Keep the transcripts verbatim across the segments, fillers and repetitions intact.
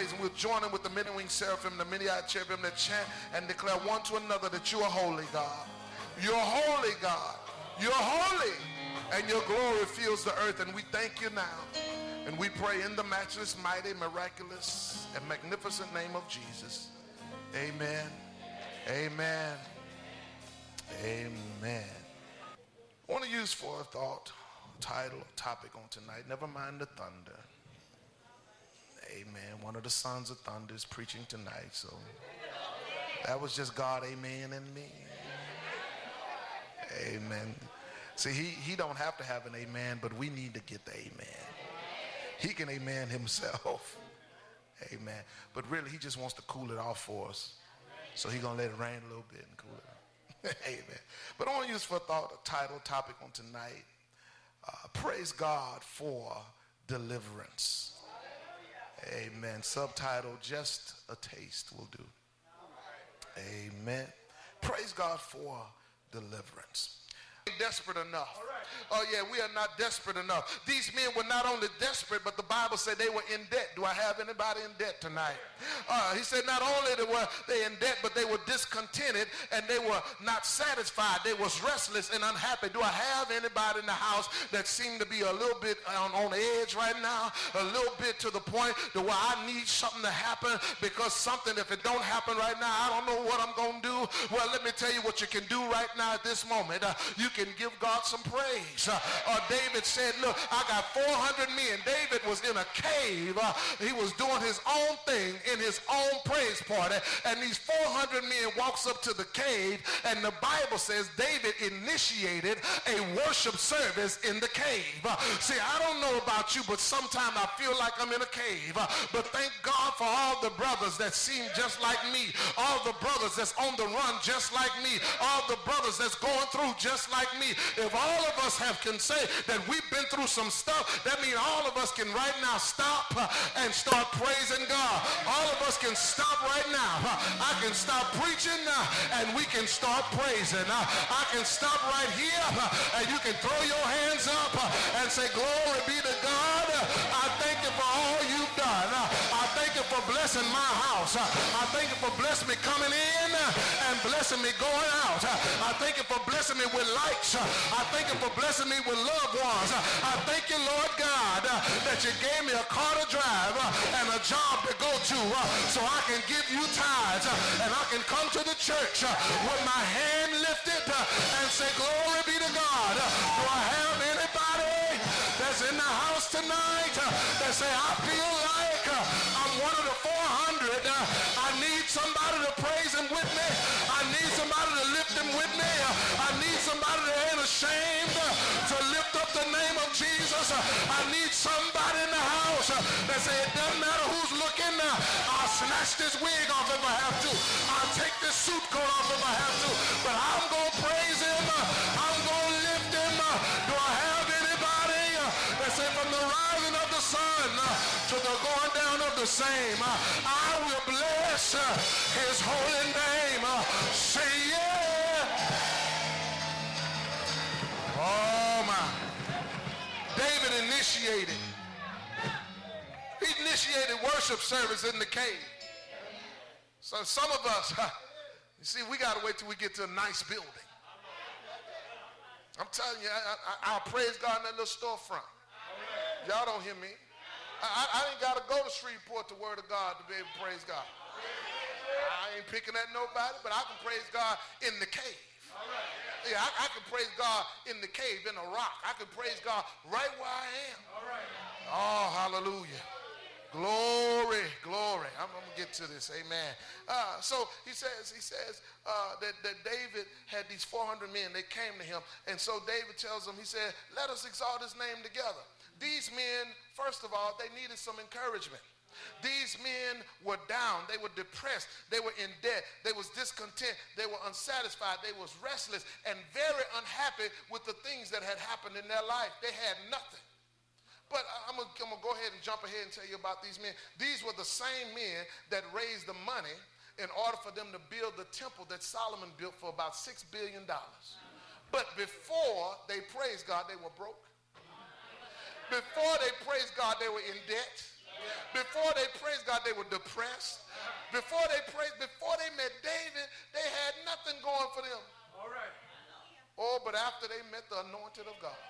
praise. And we'll join in with the many-winged seraphim, the many-eyed cherubim that chant and declare one to another that you are holy, God. You're holy, God. You're holy. And your glory fills the earth. And we thank you now. And we pray in the matchless, mighty, miraculous, and magnificent name of Jesus. Amen. Amen. Amen. I want to use for a thought, title, topic on tonight. Never mind the thunder. Amen. One of the sons of thunder is preaching tonight. So that was just God, amen, and me. Amen. See, he, he don't have to have an amen, but we need to get the amen. He can amen himself. Amen. But really, he just wants to cool it off for us. So he's going to let it rain a little bit and cool it off. Amen. But I want to use for a thought, a title, topic on tonight. Uh, praise God for deliverance. Amen. Subtitle, just a taste will do. Amen. Praise God for deliverance. Desperate enough. Oh yeah, we are not desperate enough. These men were not only desperate, but the Bible said they were in debt. Do I have anybody in debt tonight? Uh, he said not only were they in debt, but they were discontented and they were not satisfied. They was restless and unhappy. Do I have anybody in the house that seemed to be a little bit on, on the edge right now? A little bit to the point to where I need something to happen, because something, if it don't happen right now, I don't know what I'm going to do. Well, let me tell you what you can do right now at this moment. Uh, you can give God some praise. Uh, uh, David said, look, I got four hundred men. David was in a cave. Uh, he was doing his own thing in his own praise party. And these four hundred men walks up to the cave, and the Bible says David initiated a worship service in the cave. Uh, see, I don't know about you, but sometimes I feel like I'm in a cave. Uh, but thank God for all the brothers that seem just like me. All the brothers that's on the run just like me. All the brothers that's going through just like me. If all of us have can say that we've been through some stuff, that means all of us can right now stop uh, and start praising God. All of us can stop right now. Uh, I can stop preaching uh, and we can start praising. Uh, I can stop right here uh, and you can throw your hands up uh, and say, glory be to God. Uh, I thank you for all you've done. Uh, I thank you for blessing my house. Uh, I thank you for blessing me coming in uh, and blessing me going out. Uh, I thank you for blessing me with likes. Uh, I thank you for blessing me with loved ones. I thank you, Lord God, uh, that you gave me a car to drive uh, and a job to go to uh, so I can give you tithes uh, and I can come to the church uh, with my hand lifted uh, and say, glory be to God. Uh, do I have anybody that's in the house tonight uh, that say, I feel like uh, I'm one of the four hundred. Uh, I need somebody to praise him with me. I need somebody to lift him with me. Uh, I need somebody that ain't ashamed uh, to lift up the name of Jesus. Uh, I need somebody in the house uh, that say it doesn't matter who's looking. Uh, I'll snatch this wig off if I have to. I'll take this suit coat off if I have to. But I'm going to praise him. Uh, I'm going to lift him. Uh, do I have anybody uh, that say from the rising of the sun uh, to the going down of the same, uh, I will bless uh, his holy name. Uh, say yeah. Oh my. David initiated. He initiated worship service in the cave. So some of us, you see, we got to wait till we get to a nice building. I'm telling you, I, I, I'll praise God in that little storefront. Y'all don't hear me. I, I, I ain't got to go to Shreveport to Word of God to be able to praise God. I ain't picking at nobody, but I can praise God in the cave. Yeah, I, I can praise God in the cave, in a rock. I can praise God right where I am. Oh, hallelujah. Glory, glory. I'm, I'm going to get to this. Amen. Uh, so he says, he says uh, that, that David had these four hundred men. They came to him. And so David tells them, he said, let us exalt his name together. These men, first of all, they needed some encouragement. These men were down. They were depressed. They were in debt. They was discontent. They were unsatisfied. They was restless and very unhappy with the things that had happened in their life. They had nothing. But I'm going to go ahead and jump ahead and tell you about these men. These were the same men that raised the money in order for them to build the temple that Solomon built for about six billion dollars. But before they praised God, they were broke. Before they praised God, they were in debt. Before they praised God, they were depressed. Before they praised, before they met David, they had nothing going for them. All right. Oh, but after they met the anointed of God.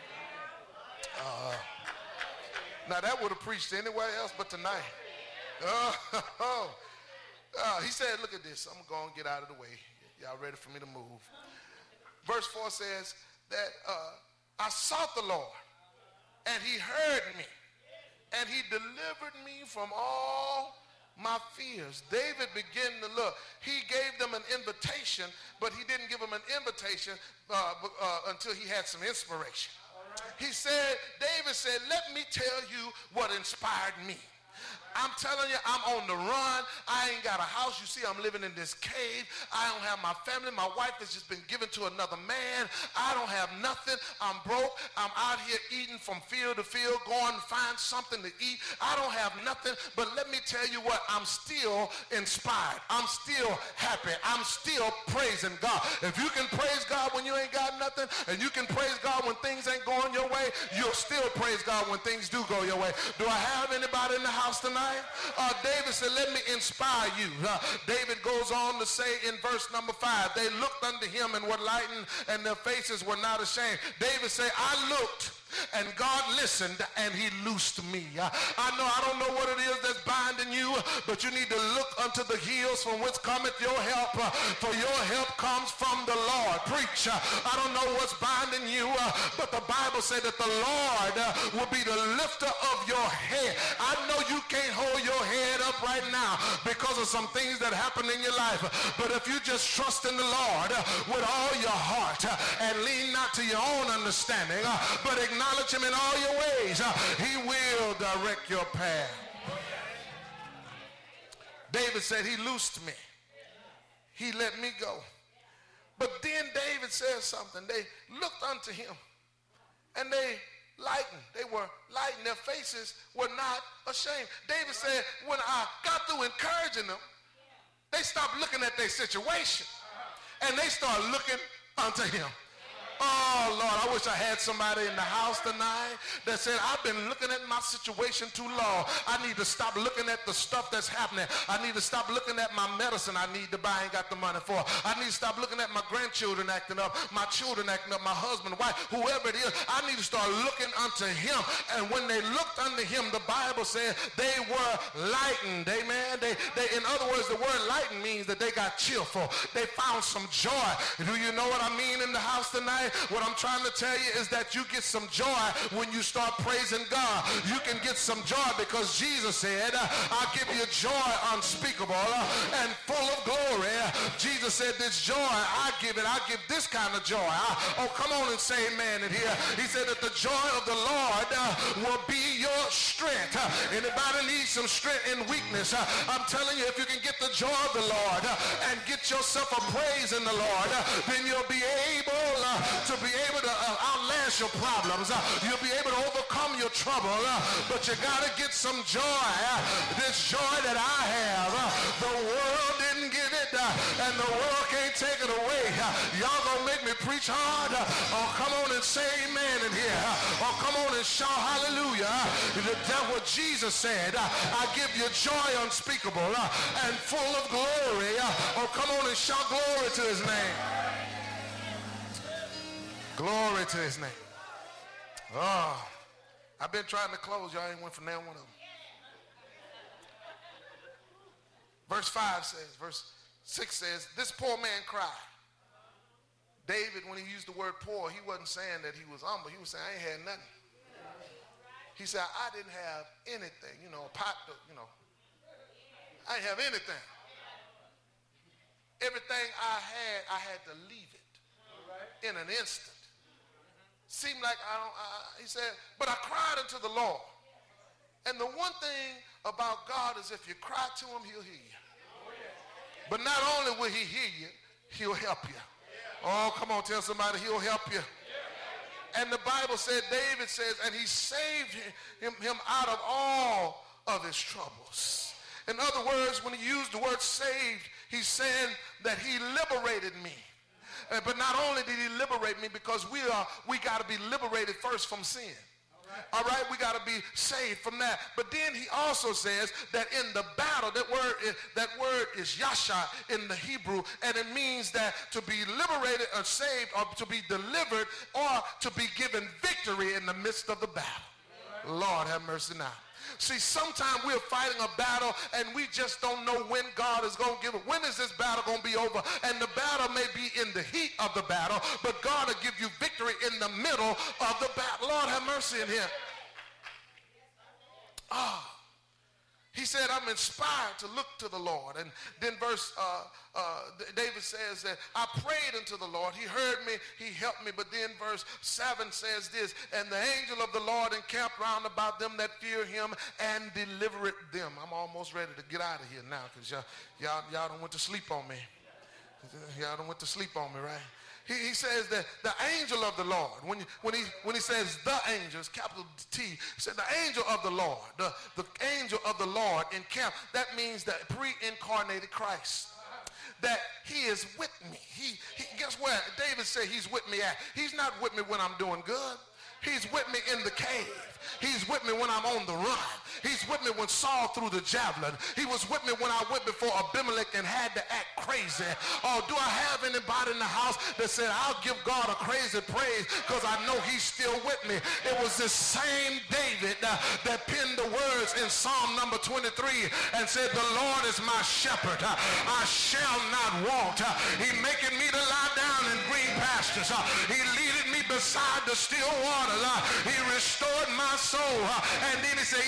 Uh, now that would have preached anywhere else but tonight. Oh, oh. Uh, he said, look at this. I'm going to get out of the way. Y'all ready for me to move? Verse four says that uh, I sought the Lord, and he heard me, and he delivered me from all my fears. David began to look. He gave them an invitation, but he didn't give them an invitation uh, uh, until he had some inspiration. He said, David said, let me tell you what inspired me. I'm telling you, I'm on the run. I ain't got a house. You see, I'm living in this cave. I don't have my family. My wife has just been given to another man. I don't have nothing. I'm broke. I'm out here eating from field to field, going to find something to eat. I don't have nothing. But let me tell you what, I'm still inspired. I'm still happy. I'm still praising God. If you can praise God when you ain't got nothing, and you can praise God when things ain't going your way, you'll still praise God when things do go your way. Do I have anybody in the house tonight? Uh, David said, let me inspire you. Uh, David goes on to say in verse number five, they looked unto him and were lightened, and their faces were not ashamed. David said, I looked, and God listened, and he loosed me. Uh, I know, I don't know what it is that's binding you, but you need to look unto the hills from which cometh your help, uh, for your help comes from the Lord. Preach. Uh, I don't know what's binding you, uh, but the Bible said that the Lord uh, will be the lifter of your head. I know you can't hold your head up right now because of some things that happen in your life, but if you just trust in the Lord uh, with all your heart uh, and lean not to your own understanding, uh, but acknowledge him in all your ways, uh, he will direct your path. David said he loosed me. He let me go. But then David said something. They looked unto him, and they lightened. They were lightened. Their faces were not ashamed. David said, when I got through encouraging them, they stopped looking at their situation, and they started looking unto him. Oh, Lord, I wish I had somebody in the house tonight that said, I've been looking at my situation too long. I need to stop looking at the stuff that's happening. I need to stop looking at my medicine I need to buy, I ain't got the money for. I need to stop looking at my grandchildren acting up, my children acting up, my husband, wife, whoever it is. I need to start looking unto him. And when they looked unto him, the Bible said they were lightened. Amen. They, they, in other words, the word lightened means that they got cheerful. They found some joy. Do you know what I mean in the house tonight? What I'm trying to tell you is that you get some joy when you start praising God. You can get some joy because Jesus said, I'll give you joy unspeakable and full of glory. Jesus said, this joy, I give it. I give this kind of joy. I, oh, come on and say amen in here. He said that the joy of the Lord will be your strength. Anybody needs some strength in weakness? I'm telling you, if you can get the joy of the Lord and get yourself a praise in the Lord, then you'll be able to be able to uh, outlast your problems. Uh, you'll be able to overcome your trouble, uh, but you got to get some joy. Uh, this joy that I have, uh, the world didn't give it, uh, and the world can't take it away. Uh, y'all gonna make me preach hard? Uh, oh, come on and say amen in here. Uh, oh, come on and shout hallelujah. Uh, that's what Jesus said. Uh, I give you joy unspeakable uh, and full of glory. Uh, oh, come on and shout glory to his name. Glory to his name. Oh, I've been trying to close. Y'all ain't went for now one of them. Verse five says, verse six says, this poor man cried. David, when he used the word poor, he wasn't saying that he was humble. He was saying, I ain't had nothing. He said, I didn't have anything. You know, a pot, you know. I didn't have anything. Everything I had, I had to leave it in an instant. Seemed like I don't, I, he said, but I cried unto the Lord. And the one thing about God is if you cry to him, he'll hear you. But not only will he hear you, he'll help you. Oh, come on, tell somebody he'll help you. And the Bible said, David says, and he saved him, him out of all of his troubles. In other words, when he used the word saved, he's saying that he liberated me. Uh, but not only did he liberate me, because we are we got to be liberated first from sin. All right, we got to be saved from that. But then he also says that in the battle, that word is, that word is yasha in the Hebrew, and it means that to be liberated or saved or to be delivered or to be given victory in the midst of the battle. Lord have mercy now. See, sometimes we're fighting a battle and we just don't know when God is going to give it. When is this battle going to be over? And the battle may be in the heat of the battle, but God will give you victory in the middle of the battle. Lord have mercy in here. Ah. Oh. He said, I'm inspired to look to the Lord. And then verse, uh, uh, David says that I prayed unto the Lord. He heard me. He helped me. But then verse seven says this, and the angel of the Lord encamped round about them that fear him and delivered them. I'm almost ready to get out of here now because y'all, y'all, y'all don't went to sleep on me. Y'all don't went to sleep on me, right? He, he says that the angel of the Lord, when, when, he, when he says the angel, it's capital T, he said the angel of the Lord, the, the angel of the Lord encamped. That means the pre-incarnated Christ. That he is with me. He, he, guess what? David said he's with me at. He's not with me when I'm doing good. He's with me in the cave. He's with me when I'm on the run. He's with me when Saul threw the javelin. He was with me when I went before Abimelech and had to act crazy. Oh, do I have anybody in the house that said, I'll give God a crazy praise because I know he's still with me? It was this same David uh, that penned the words in Psalm number twenty-three and said, the Lord is my shepherd. Uh, I shall not want. Uh, he maketh me to lie down in green pastures. Uh, he leadeth me beside the still waters. Uh, he restored my soul. Uh, and then he said,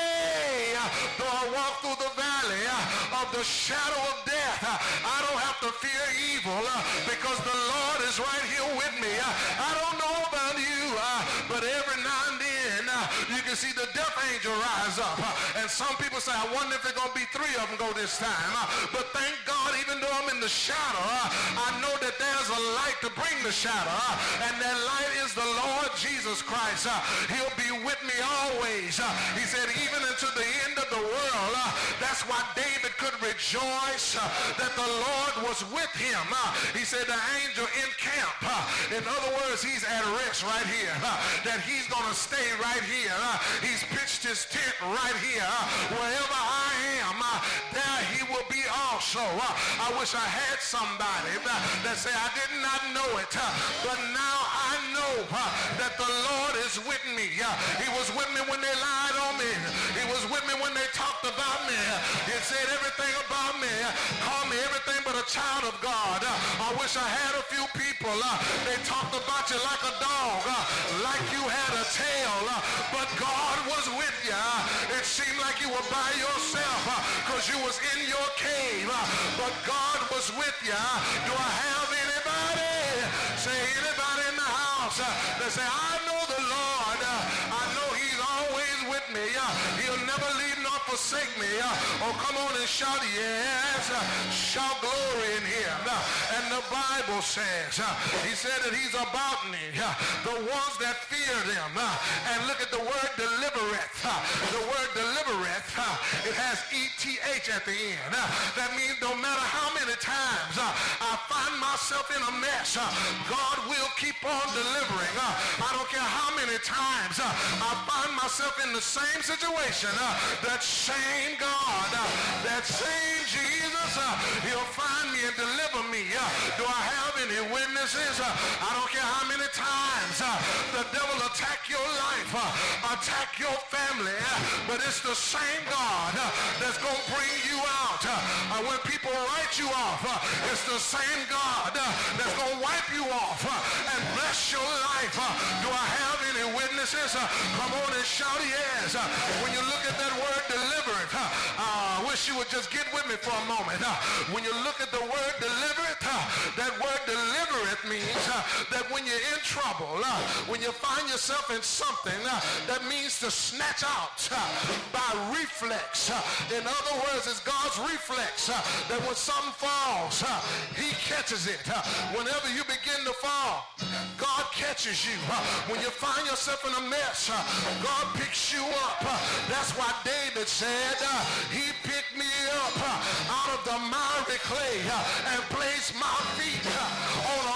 yea, uh, though I walk through the valley uh, of the shadow of death, uh, I don't have to fear evil uh, because the Lord is right here with me. Uh, I don't know about you, uh, but every now and then uh, you can see the death angel rise up. Uh, and some people say, I wonder if there's going to be three of them go this time. Uh, but thank God, even though I'm in the shadow, uh, I know that there's a light to bring the shadow. Uh, and that light is the Lord Jesus Christ. Uh, he'll be with me always. Uh, he said, even unto the end of the world. Uh, that's why David could rejoice uh, that the Lord was with him. Uh, he said the angel in camp. Uh, in other words, he's at rest right here. Uh, that he's going to stay right here. Uh, he's pitched his tent right here. Uh, wherever I am, uh, there he will be also. Uh, I wish I had somebody uh, that say, I did not know it, uh, but now I know uh, that the Lord is with me. Uh, he was with me when they lied on me. He was with me when they talked about me. He said everything about me. Called me everything but a child of God. Uh, I wish I had a few people. Uh, they talked about you like a dog, uh, like you had a tail, uh, but God was with you. Uh, it seemed like you were by yourself because uh, you was in your cave, uh, but God was with you. Uh, do I have anybody? Say anybody in the house uh, that say, I know the Lord. Uh, I know he's always with me. Uh, he'll never leave nor forsake me. Uh, oh, come on and shout, yes. Uh, shout glory in here. Uh, and the Bible says, uh, he said that he's about me. Uh, the ones that fear them. Uh, and look at the word delivereth. Uh, the word delivereth, uh, it has E T H at the end. Uh, that means no matter how many times uh, I find myself in a mess, uh, God will keep on delivering. Uh, I don't care how many times uh, I find myself in the same situation. Uh, that same God, uh, that same Jesus, uh, he'll find me and deliver me. Uh, do I have any witnesses? Uh, I don't care how many times uh, the devil attack your life, uh, attack your family, uh, but it's the same God uh, that's going to bring you out. Uh, when people write you off, uh, it's the same God uh, that's going to wipe you off uh, and bless your life. Uh, do I have any witnesses? Uh, come on and shout yes. Uh, when you look at that word deliverance, uh, uh, I wish you would just get with me for a moment. Uh, when you look at the word deliverance, uh, that word deliverance means uh, that when you're in trouble, uh, when you find yourself in something, uh, that means to snatch out uh, by reflex. Uh, in other words, it's God's reflex uh, that when something falls, uh, he catches it. Uh, whenever you begin to fall, God catches you. Uh, when you find yourself in a mess, uh, God picks you up. Uh, that's why David said, uh, he picked me up uh, out of the miry clay uh, and placed my feet uh, on a rock to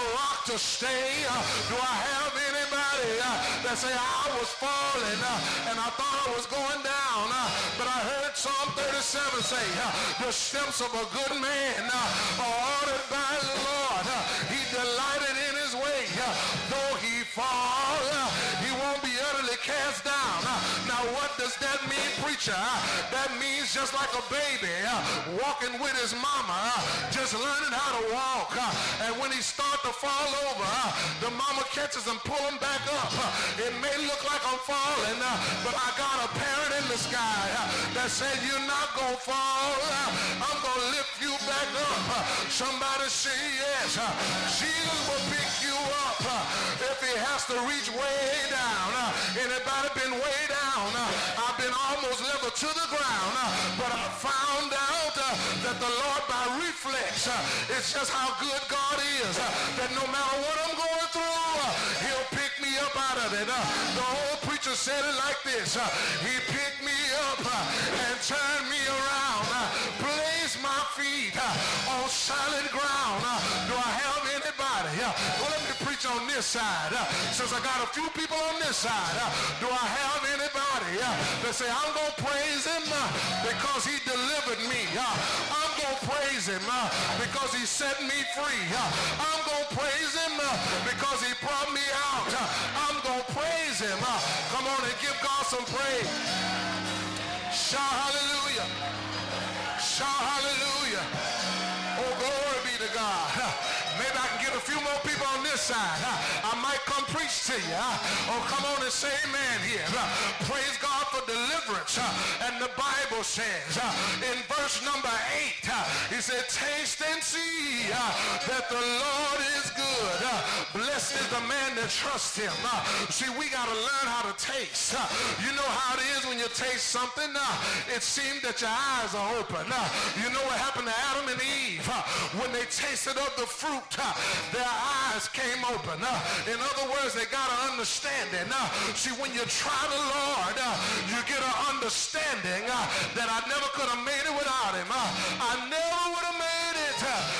to stay? Do I have anybody that say I was falling and I thought I was going down, but I heard Psalm thirty-seven say, the steps of a good man are ordered by the Lord. He delighted in his way. Though he fall, he won't be utterly cast down. Now what does that mean, preacher? That means just like a baby walking with his mama, just learning how to walk. And when he start to fall over, the mama catches him, pull him back up. It may look like I'm falling, but I got a parent in the sky that said you're not going to fall. I'm going to lift you back up. Somebody say yes. Jesus will pick you up if he has to reach way down. Anybody been way down? I've been almost level to the ground, but I found out that the Lord by reflex, it's just how good God is, that no matter what I'm going through, he'll pick me up out of it. The old preacher said it like this: he picked me up and turned me around, placed my feet on solid ground. Do I have anybody? Well, let me preach on this side. Since I got a few people on this side, do I have anybody that say I'm going to praise him because he delivered me? I'm going to praise him because he set me free. I'm going to praise him because he brought me out. I'm going to praise him. Come on and give God some praise. Shout hallelujah. Shout hallelujah. Oh, glory be to God. Maybe I can get a few more people on this side. I might come preach to you. Oh, come on and say amen here. Praise God for deliverance. And the Bible says in verse number eight, he said, taste and see that the Lord is good. Blessed is the man that trusts him. See, we got to learn how to taste. You know how it is when you taste something. It seems that your eyes are open. You know what happened to Adam and Eve? When they tasted of the fruit, their eyes came open. In other words, they got an understanding. See, when you try the Lord, you get an understanding that I never could have made it without him. I never would have made it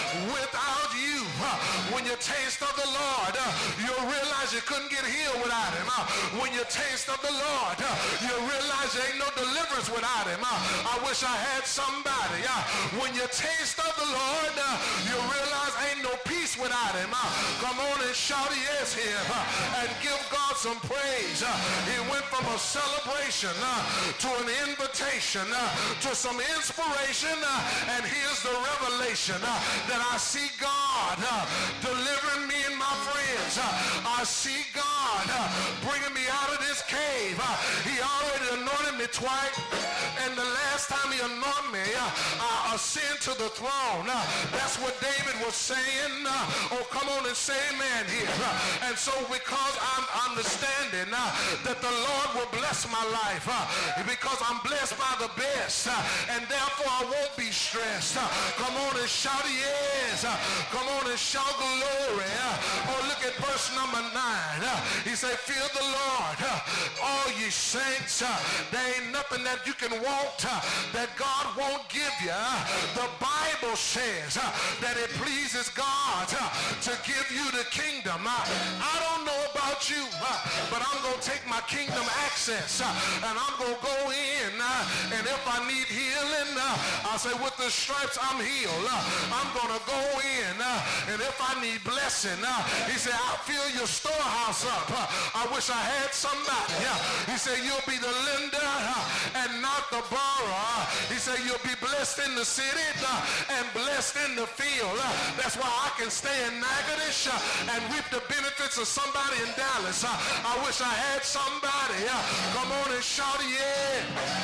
without you. When you taste of the Lord, you'll realize you couldn't get healed without him. When you taste of the Lord, you'll realize there ain't no deliverance without him. I wish I had somebody. When you taste of the Lord, you'll realize ain't no peace without him. Come on and shout yes here and give God some praise. He went from a celebration to an invitation to some inspiration, and here's the revelation that I see God delivering me and my friends. I see God bringing me out of this cave. He already anointed me twice, and the last time he anointed me, I ascend to the throne. That's what David was saying. Oh, come on and say amen here. And so because I'm understanding that the Lord will bless my life, because I'm blessed by the best, and therefore I won't be stressed. Come on and shout yes. Come on and shout glory. Oh, look at verse number nine. He said, fear the Lord, all ye saints. There ain't nothing that you can want that God won't give you. The Bible says that it pleases God to give you the kingdom. I don't know about you, but I'm going to take my kingdom access and I'm going to go in, and if I need healing, I'll say with the stripes I'm healed. I'm going to go in, and if I need blessing, he said, I'll fill your storehouse up. I wish I had somebody. He said, you'll be the lender and not the borrower. He said, you'll be blessed in the city and blessed in the field. That's why I can stay in Natchitoches and reap the benefits of somebody in Dallas. I wish I had somebody. Come on and shout yes.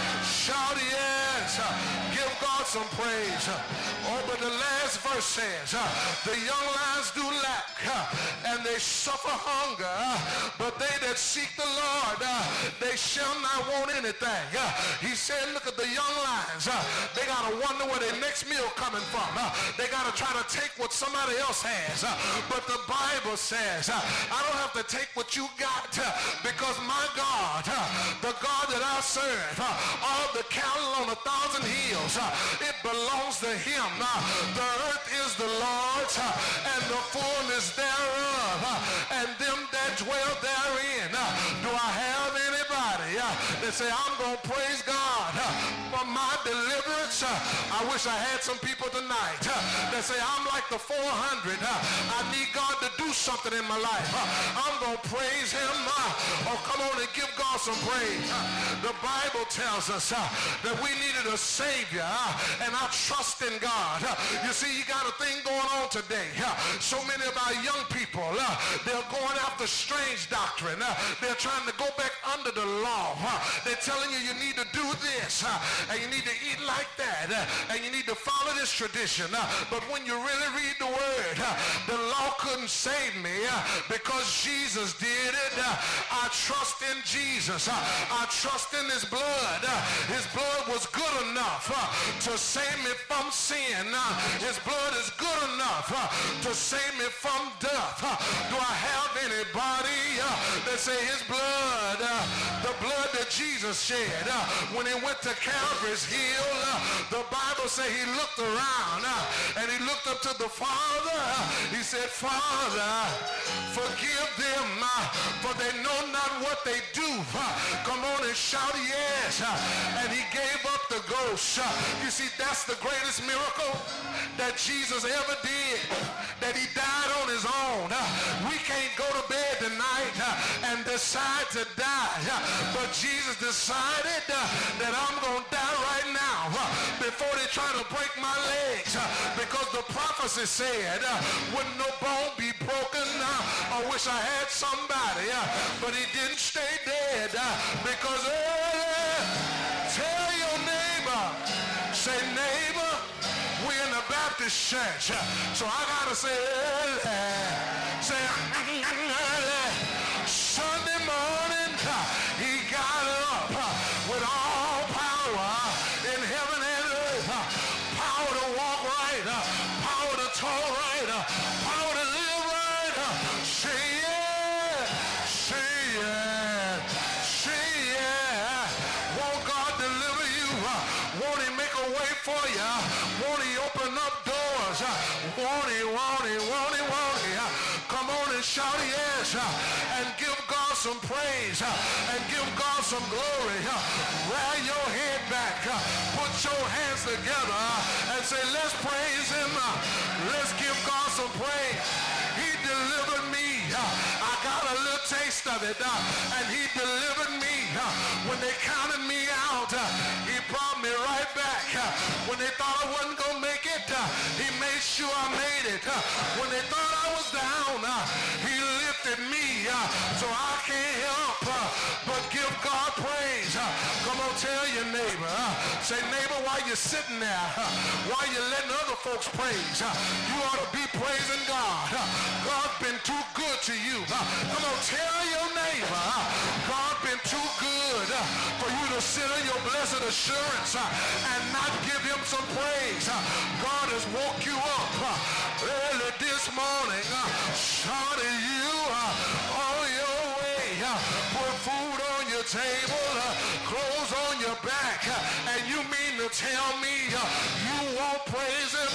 Shout yes. Give God some praise. Oh, but the last verse says, the young lions do lack and they suffer hunger, but they that seek the Lord, they shall not want anything. He said, look at the young lions. They got to wonder where their next meal coming from. They got to try to take what somebody else has. But the Bible says, I don't have to take what you got, because my God, the God that I serve, all the cattle on a thousand hills. It belongs to him. The earth is the Lord's and the fullness thereof, and them that dwell therein. Do I have anybody that say, I'm going to praise God for my deliverance? I wish I had some people tonight that say, I'm like the four hundred. I need God to do something in my life. I'm going to praise him. Oh, come on and give God some praise. The Bible tells us that we needed a Savior, and I trust in God. You see, you got a thing going on today. So many of our young people, they're going after strange doctrine. They're trying to go back under the law. They're telling you you need to do this, and you need to eat like that, and you need to follow this tradition. But when you really read the word, the law couldn't save me because Jesus did it. I trust in Jesus. I trust in his blood. His blood was good enough to save me from sin. His blood is good enough to save me from death. Do I have anybody that say his blood, the blood that Jesus shed when he went to Calvary's hill, the Bible says he looked around and he looked up to the Father. He said, Father, forgive them, for they know not what they do. Come on and shout yes. And he gave up the ghost. You see, that's the greatest miracle that Jesus ever did, that he died on his own. We can't go to bed tonight and decide to die, but Jesus decided that I'm going to die right now before they try to break my legs, because the prophecy said, wouldn't no bone be broken? I wish I had somebody, but he didn't stay dead, because uh, tell your neighbor, say, neighbor, we're in the Baptist church, so I gotta say, say, Sunday morning, he got up with all power in heaven and earth, power to walk right, power to talk right, power to live right. Say yeah, say yeah, say yeah. Won't God deliver you? Won't he make a way for you? Won't he open up doors? Won't he, won't he, won't he, won't he? Come on and shout yes, and give God some praise, and give God some glory. Rally your head back, put your hands together, and say, let's praise him. Let's give God some praise. He delivered me. I got a little taste of it, and he delivered me. When they counted me out, he brought me right back. When they thought I wasn't going to make it, he made sure I made it. When they thought I was down, he lifted me. So I can't help but give God praise. Come on, tell your neighbor. Say, neighbor, while you're sitting there, while you're letting other folks praise, you ought to be praising God. God's been too good to you. Come on, tell your neighbor, God's been too good for you to sit in your blessed assurance and not give him some praise. God has woke you up early this morning, started you on your way, put food on your table, clothes on your back, and you mean to tell me you won't praise him?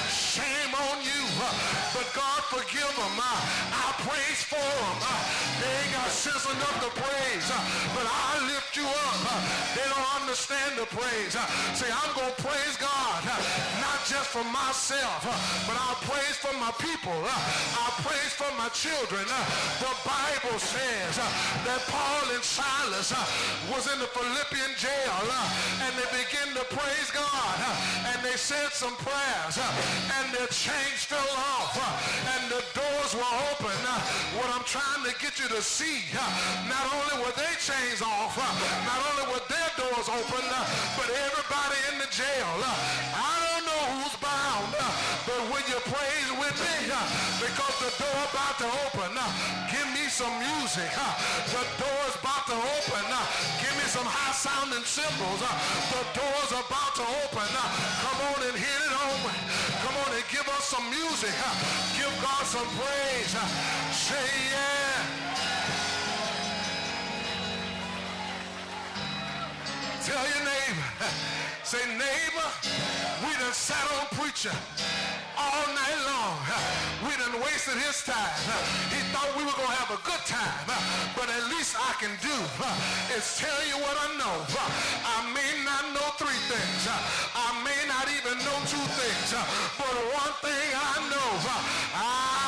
Shame on you. But God forgive them. I praise for them. They ain't got sense enough to praise, but I lift you up. They don't understand the praise. Say, I'm going to praise God, not just for myself, but I'll praise for my people. I'll praise for my children. The Bible says that Paul and Silas was in the Philippian jail, and they began to praise God, and they said some prayers, and their chains fell off, and the doors were open. What I'm trying to get you to see, not only were their chains off, not only were their doors open, but everybody in the jail. I don't know who's bound, but will you praise with me? Because the door about to open. Give me some music. The door's about to open. Give me some high sounding cymbals. The door's about to open. Come on and hit it on. Come on and give us some music. Give God some praise. Say yeah. Tell your neighbor, Say, neighbor, we done sat on preacher all night long. We done wasted his time. He thought we were going to have a good time. But at least I can do is tell you what I know. I may not know three things. I may not even know two things. But one thing I know, I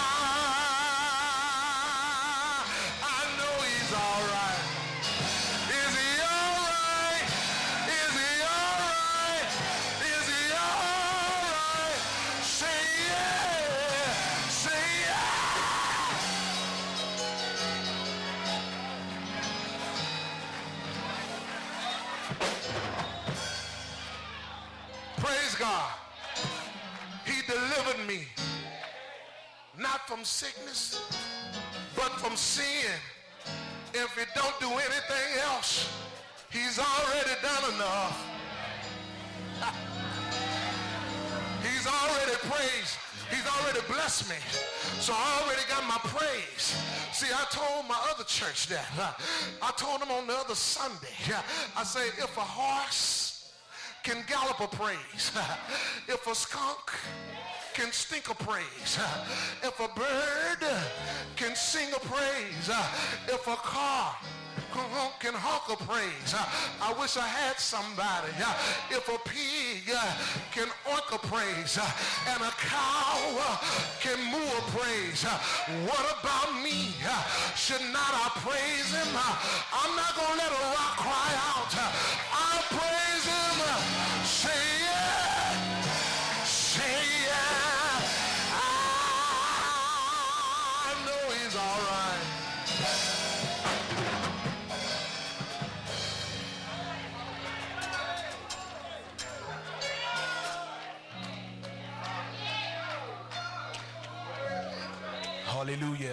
God, he delivered me not from sickness but from sin. If he don't do anything else, he's already done enough. He's already praised. He's already blessed me. So I already got my praise. See, I told my other church that. I told them on the other Sunday. I say, if a horse can gallop a praise, if a skunk can stink a praise, if a bird can sing a praise, if a car can honk a praise, I wish I had somebody. If a pig can oink a praise and a cow can moo a praise, what about me? Should not I praise him? I'm not gonna let a rock cry out. I'll praise him. Say yeah, say yeah. I know he's all right. Hallelujah.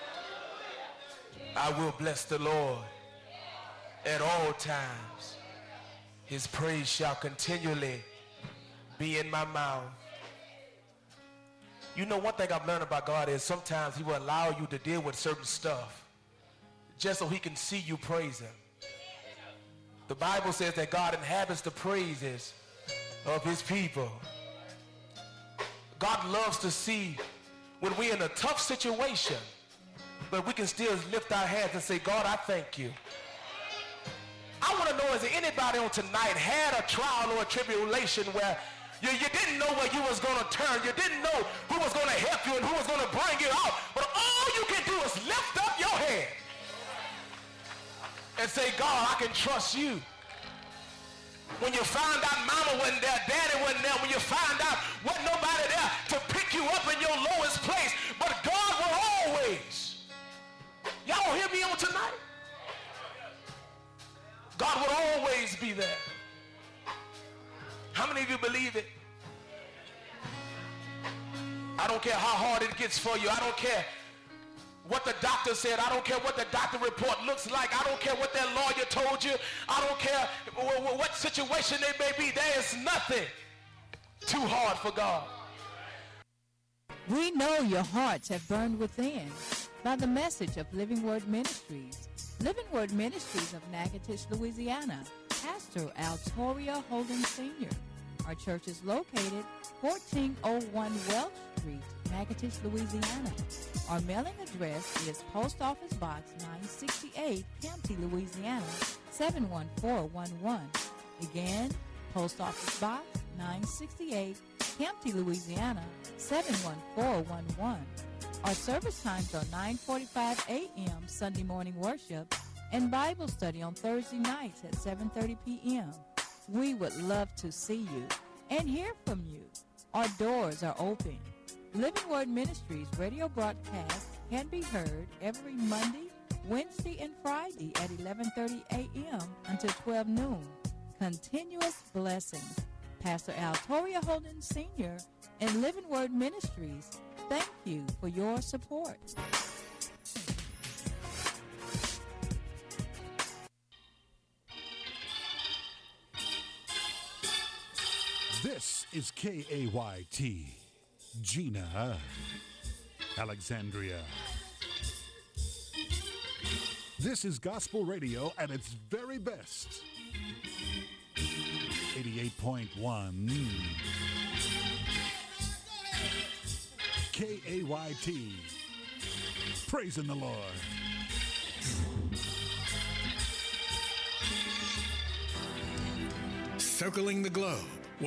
I will bless the Lord at all times. His praise shall continually be in my mouth. You know, one thing I've learned about God is sometimes he will allow you to deal with certain stuff just so he can see you praise him. The Bible says that God inhabits the praises of his people. God loves to see when we're in a tough situation, but we can still lift our hands and say, God, I thank you. I want to know, is there anybody on tonight had a trial or a tribulation where you, you didn't know where you was going to turn, you didn't know who was going to help you and who was going to bring you out, but all you can do is lift up your head and say, God, I can trust you. When you find out mama wasn't there, daddy wasn't there, when you find out wasn't nobody there to pick you up in your lowest place, but God will always. Y'all hear me on tonight? God will always be there. How many of you believe it? I don't care how hard it gets for you. I don't care what the doctor said. I don't care what the doctor report looks like. I don't care what that lawyer told you. I don't care what situation they may be. There is nothing too hard for God. We know your hearts have burned within by the message of Living Word Ministries. Living Word Ministries of Natchitoches, Louisiana. Pastor Altoria Holden Senior Our church is located fourteen oh one Welch Street, Natchitoches, Louisiana. Our mailing address is Post Office Box nine sixty-eight, Campty, Louisiana, seven one four one one. Again, Post Office Box nine sixty-eight, Campty, Louisiana, seven one four one one. Our service times are nine forty-five a.m. Sunday morning worship and Bible study on Thursday nights at seven thirty p.m. We would love to see you and hear from you. Our doors are open. Living Word Ministries radio broadcast can be heard every Monday, Wednesday, and Friday at eleven thirty a.m. until twelve noon. Continuous blessings. Pastor Altoria Holden Senior and Living Word Ministries, thank you for your support. This is K A Y T, Gina, Alexandria. This is gospel radio at its very best. eighty-eight point one. K A Y T. Praising the Lord. Circling the globe.